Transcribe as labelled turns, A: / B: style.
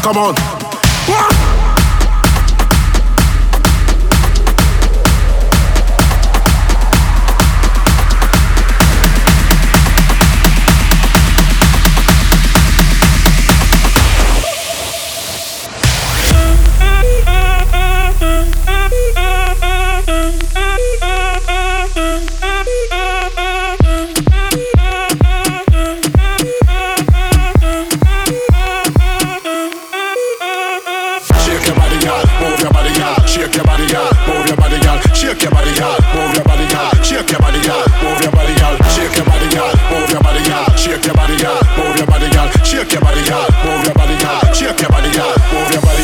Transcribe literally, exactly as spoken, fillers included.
A: come on. Shake your body, girl. Move your body, girl. Shake your body, girl. Move your body, girl. Shake your body, girl. Move your body, girl. Shake your body, girl. Move your body, girl. Shake your body, girl. Move your body, girl. Shake your body, girl. Move your body, girl. Shake your body, girl. Move your body.